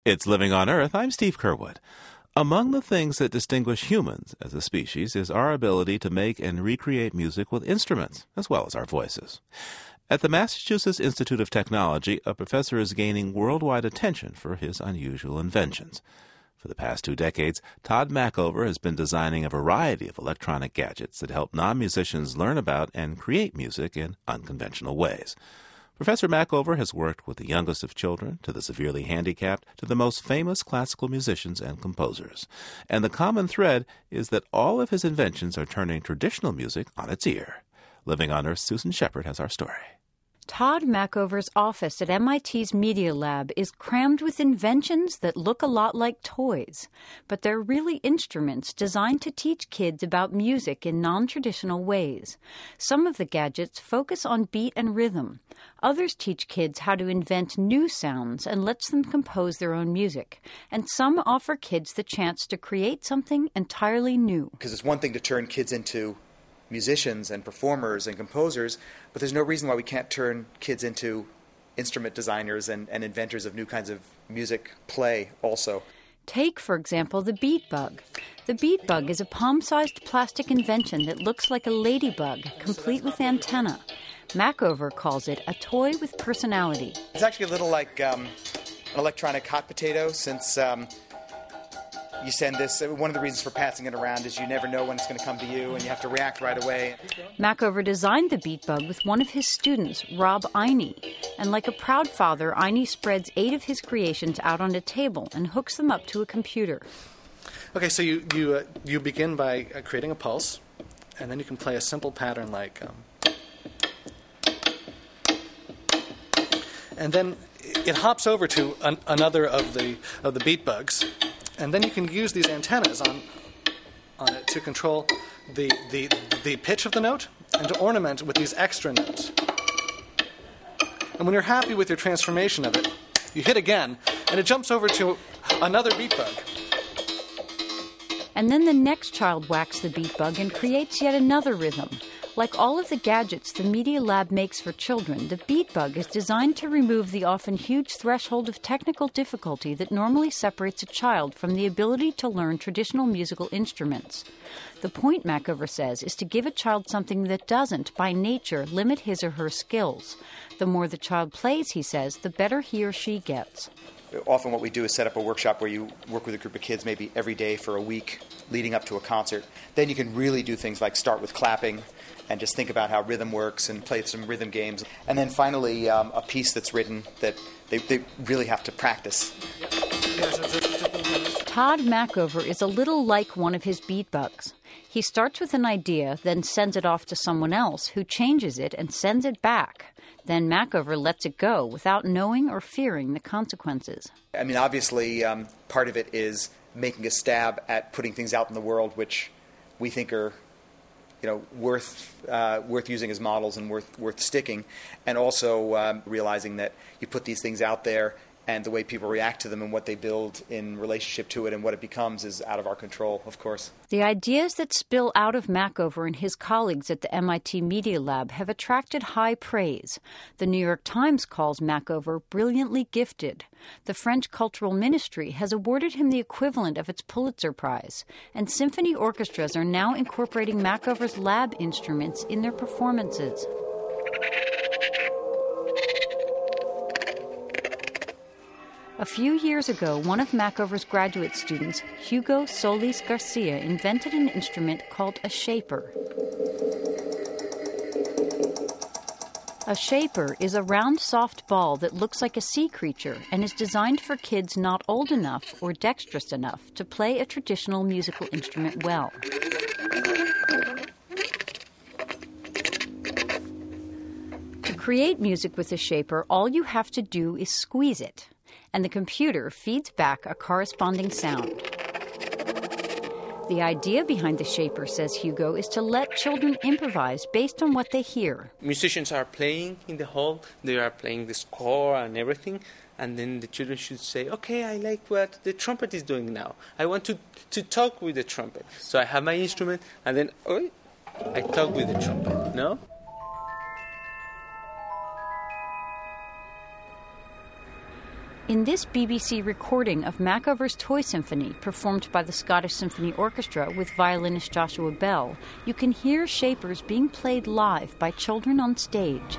It's Living on Earth. I'm Steve Curwood. Among the things that distinguish humans as a species is our ability to make and recreate music with instruments, as well as our voices. At the Massachusetts Institute of Technology, a professor is gaining worldwide attention for his unusual inventions. For the past 2 decades, Todd Machover has been designing a variety of electronic gadgets that help non-musicians learn about and create music in unconventional ways. Professor Machover has worked with the youngest of children, to the severely handicapped, to the most famous classical musicians and composers. And the common thread is that all of his inventions are turning traditional music on its ear. Living on Earth's Susan Shepard has our story. Todd Machover's office at MIT's Media Lab is crammed with inventions that look a lot like toys, but they're really instruments designed to teach kids about music in non-traditional ways. Some of the gadgets focus on beat and rhythm. Others teach kids how to invent new sounds and lets them compose their own music. And some offer kids the chance to create something entirely new. Because it's one thing to turn kids into musicians and performers and composers, but there's no reason why we can't turn kids into instrument designers and inventors of new kinds of music play also. Take, for example, the Beat Bug. The Beat Bug is a palm-sized plastic invention that looks like a ladybug, complete with antenna. Machover calls it a toy with personality. It's actually a little like an electronic hot potato, since you send this. One of the reasons for passing it around is you never know when it's going to come to you, and you have to react right away. Machover designed the Beat Bug with one of his students, Rob Einey. And like a proud father, Einey spreads 8 of his creations out on a table and hooks them up to a computer. Okay, so you begin by creating a pulse, and then you can play a simple pattern like... and then it hops over to another of the beat bugs, and then you can use these antennas on it to control the pitch of the note and to ornament with these extra notes. And when you're happy with your transformation of it, you hit again, and it jumps over to another beat bug. And then the next child whacks the Beat Bug and creates yet another rhythm. Like all of the gadgets the Media Lab makes for children, the Beat Bug is designed to remove the often huge threshold of technical difficulty that normally separates a child from the ability to learn traditional musical instruments. The point, Machover says, is to give a child something that doesn't, by nature, limit his or her skills. The more the child plays, he says, the better he or she gets. Often what we do is set up a workshop where you work with a group of kids maybe every day for a week leading up to a concert. Then you can really do things like start with clapping and just think about how rhythm works and play some rhythm games. And then finally, a piece that's written that they really have to practice. Todd Machover is a little like one of his beat bugs. He starts with an idea, then sends it off to someone else who changes it and sends it back. Then Machover lets it go without knowing or fearing the consequences. I mean, obviously, part of it is making a stab at putting things out in the world which we think are, worth using as models and worth sticking, and also realizing that you put these things out there and the way people react to them and what they build in relationship to it and what it becomes is out of our control, of course. The ideas that spill out of Machover and his colleagues at the MIT Media Lab have attracted high praise. The New York Times calls Machover brilliantly gifted. The French Cultural Ministry has awarded him the equivalent of its Pulitzer Prize, and symphony orchestras are now incorporating Machover's lab instruments in their performances. A few years ago, one of Machover's graduate students, Hugo Solis Garcia, invented an instrument called a shaper. A shaper is a round, soft ball that looks like a sea creature and is designed for kids not old enough or dexterous enough to play a traditional musical instrument well. To create music with a shaper, all you have to do is squeeze it, and the computer feeds back a corresponding sound. The idea behind the shaper, says Hugo, is to let children improvise based on what they hear. Musicians are playing in the hall, they are playing the score and everything, and then the children should say, okay, I like what the trumpet is doing now. I want to talk with the trumpet. So I have my instrument, and then I talk with the trumpet, no? In this BBC recording of Machover's Toy Symphony, performed by the Scottish Symphony Orchestra with violinist Joshua Bell, you can hear Shapers being played live by children on stage.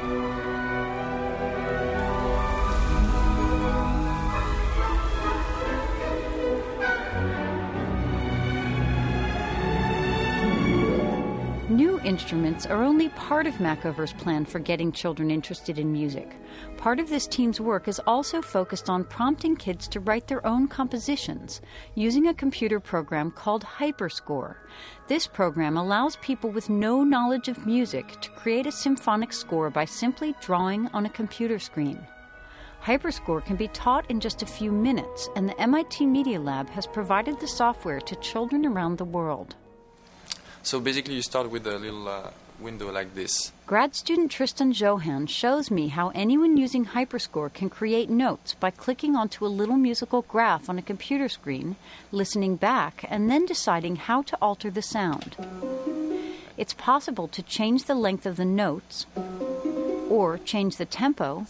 New instruments are only part of Machover's plan for getting children interested in music. Part of this team's work is also focused on prompting kids to write their own compositions using a computer program called HyperScore. This program allows people with no knowledge of music to create a symphonic score by simply drawing on a computer screen. HyperScore can be taught in just a few minutes, and the MIT Media Lab has provided the software to children around the world. So basically you start with a little window like this. Grad student Tristan Johan shows me how anyone using HyperScore can create notes by clicking onto a little musical graph on a computer screen, listening back, and then deciding how to alter the sound. It's possible to change the length of the notes or change the tempo.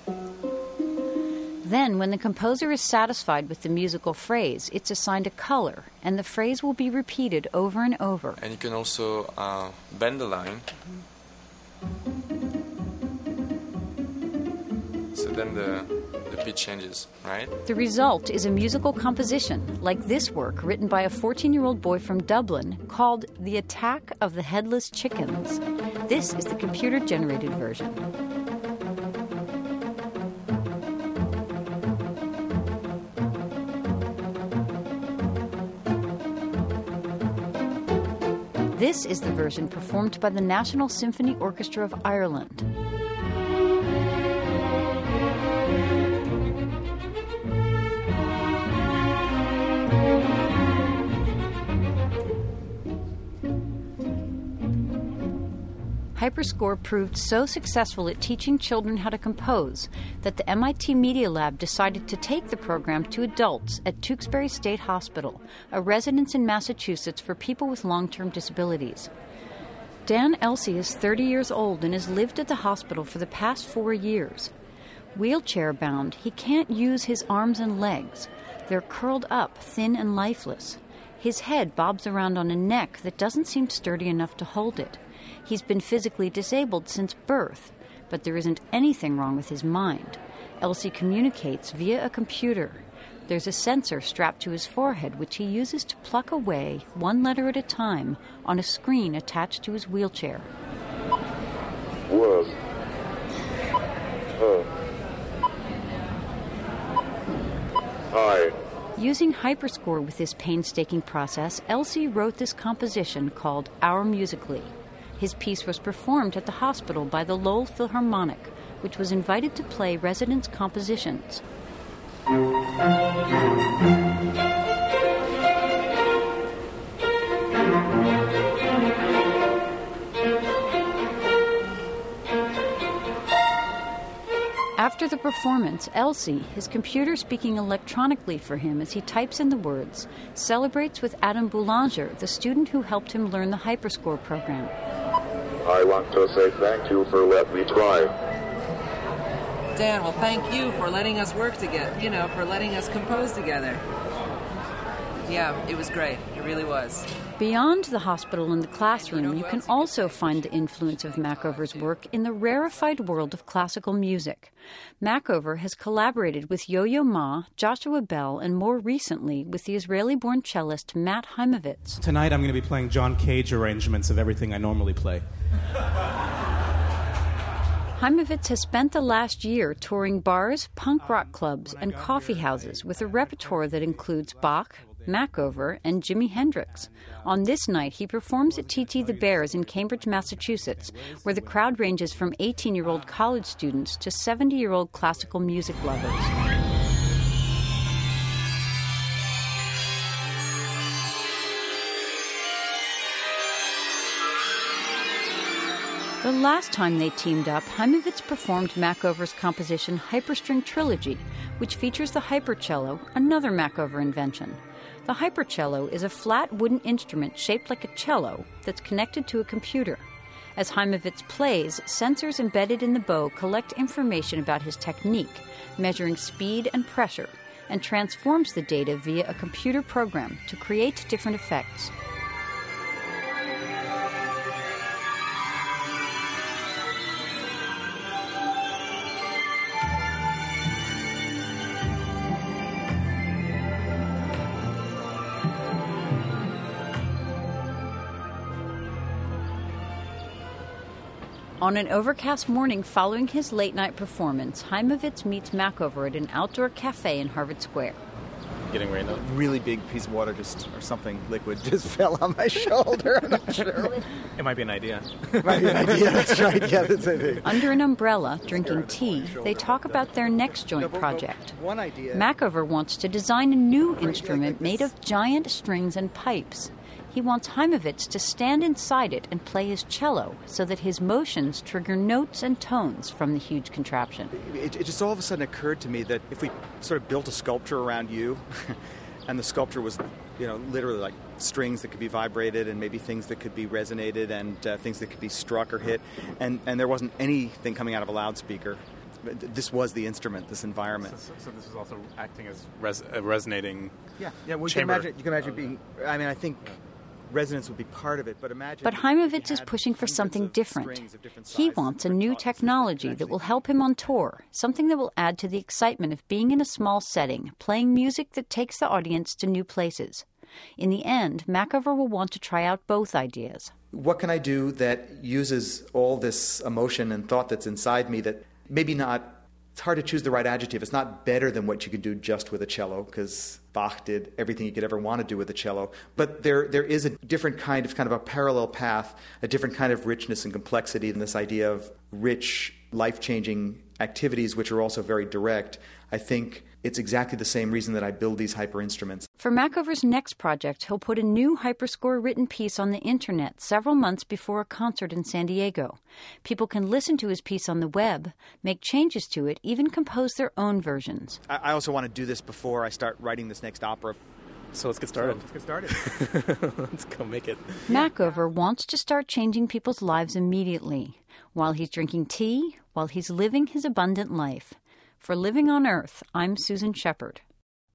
Then, when the composer is satisfied with the musical phrase, it's assigned a color, and the phrase will be repeated over and over. And you can also bend the line. So then the pitch changes, right? The result is a musical composition, like this work written by a 14-year-old boy from Dublin called The Attack of the Headless Chickens. This is the computer-generated version. This is the version performed by the National Symphony Orchestra of Ireland. HyperScore proved so successful at teaching children how to compose that the MIT Media Lab decided to take the program to adults at Tewksbury State Hospital, a residence in Massachusetts for people with long-term disabilities. Dan Elsey is 30 years old and has lived at the hospital for the past 4 years. Wheelchair-bound, he can't use his arms and legs. They're curled up, thin and lifeless. His head bobs around on a neck that doesn't seem sturdy enough to hold it. He's been physically disabled since birth, but there isn't anything wrong with his mind. Elsey communicates via a computer. There's a sensor strapped to his forehead, which he uses to pluck away, one letter at a time, on a screen attached to his wheelchair. Hi. Using HyperScore with this painstaking process, Elsey wrote this composition called Our Musically. His piece was performed at the hospital by the Lowell Philharmonic, which was invited to play residents' compositions. After the performance, Elsey, his computer speaking electronically for him as he types in the words, celebrates with Adam Boulanger, the student who helped him learn the HyperScore program. I want to say thank you for letting me try. Dan, well, thank you for letting us work together, for letting us compose together. Yeah, it was great. It really was. Beyond the hospital and the classroom, you can also find the influence of Machover's work in the rarefied world of classical music. Machover has collaborated with Yo-Yo Ma, Joshua Bell, and more recently with the Israeli-born cellist Matt Heimovitz. Tonight I'm going to be playing John Cage arrangements of everything I normally play. Heimovitz has spent the last year touring bars, punk rock clubs, and coffee houses with a repertoire that includes Bach, Machover, and Jimi Hendrix. On this night, he performs at TT The Bears in Cambridge, Massachusetts, where the crowd ranges from 18-year-old college students to 70-year-old classical music lovers. The last time they teamed up, Heimovitz performed Machover's composition Hyperstring Trilogy, which features the hypercello, another Machover invention. The hypercello is a flat wooden instrument shaped like a cello that's connected to a computer. As Heimovitz plays, sensors embedded in the bow collect information about his technique, measuring speed and pressure, and transforms the data via a computer program to create different effects. On an overcast morning following his late-night performance, Heimovitz meets Machover at an outdoor cafe in Harvard Square. Getting rained on. Really big piece of water or something liquid just fell on my shoulder. I'm not sure. It might be an idea. It might be an idea, that's right. Yeah, that's it. Under an umbrella, drinking tea, they talk about their next joint project. One idea. Machover wants to design a new instrument made of giant strings and pipes. He wants Heimovitz to stand inside it and play his cello so that his motions trigger notes and tones from the huge contraption. It just all of a sudden occurred to me that if we sort of built a sculpture around you, and the sculpture was, literally like strings that could be vibrated and maybe things that could be resonated and things that could be struck or hit, and there wasn't anything coming out of a loudspeaker. This was the instrument, this environment. So this is also acting as a resonating Yeah. Well, chamber. you can imagine being. I mean, I think resonance would be part of it, but imagine. But Heimovitz is pushing for something different. He wants a new technology that will help him on tour, something that will add to the excitement of being in a small setting, playing music that takes the audience to new places. In the end, Machover will want to try out both ideas. What can I do that uses all this emotion and thought that's inside me that maybe not... It's hard to choose the right adjective. It's not better than what you could do just with a cello, because Bach did everything you could ever want to do with a cello. But there is a different kind of a parallel path, a different kind of richness and complexity in this idea of rich, life-changing activities, which are also very direct. I think it's exactly the same reason that I build these hyper instruments. For Machover's next project, he'll put a new hyperscore written piece on the internet several months before a concert in San Diego. People can listen to his piece on the web, make changes to it, even compose their own versions. I also want to do this before I start writing this next opera. So let's get started. Let's go make it. Machover wants to start changing people's lives immediately, while he's drinking tea, while he's living his abundant life. For Living on Earth, I'm Susan Shepard.